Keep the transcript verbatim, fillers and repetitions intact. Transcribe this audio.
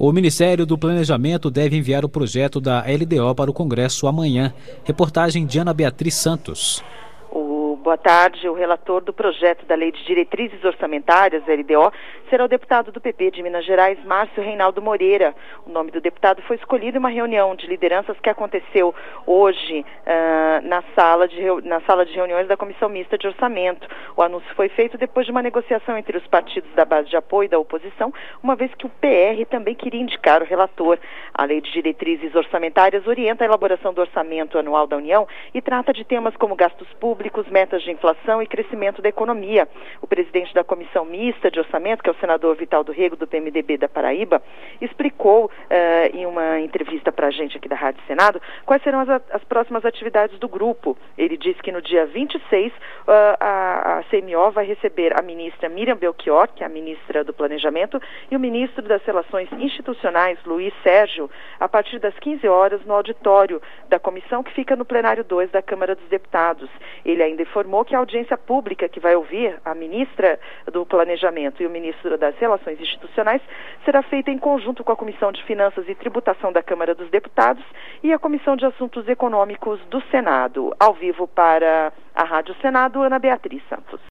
O Ministério do Planejamento deve enviar o projeto da L D O para o Congresso amanhã. Reportagem de Ana Beatriz Santos. Boa tarde. O relator do projeto da Lei de Diretrizes Orçamentárias, L D O, será o deputado do P P de Minas Gerais, Márcio Reinaldo Moreira. O nome do deputado foi escolhido em uma reunião de lideranças que aconteceu hoje uh, na, sala de, na sala de reuniões da Comissão Mista de Orçamento. O anúncio foi feito depois de uma negociação entre os partidos da base de apoio e da oposição, uma vez que o P R também queria indicar o relator. A Lei de Diretrizes Orçamentárias orienta a elaboração do orçamento anual da União e trata de temas como gastos públicos, metas de inflação e crescimento da economia. O presidente da Comissão Mista de Orçamento, que é o senador Vital do Rego, do P M D B da Paraíba, explicou uh, em uma entrevista para a gente aqui da Rádio Senado quais serão as, as próximas atividades do grupo. Ele disse que no dia vinte e seis uh, a, a C M O vai receber a ministra Miriam Belchior, que é a ministra do Planejamento, e o ministro das Relações Institucionais, Luiz Sérgio, a partir das quinze horas no auditório da comissão, que fica no plenário dois da Câmara dos Deputados. Ele ainda informou que a audiência pública que vai ouvir a ministra do Planejamento e o ministro das Relações Institucionais será feita em conjunto com a Comissão de Finanças e Tributação da Câmara dos Deputados e a Comissão de Assuntos Econômicos do Senado. Ao vivo para a Rádio Senado, Ana Beatriz Santos.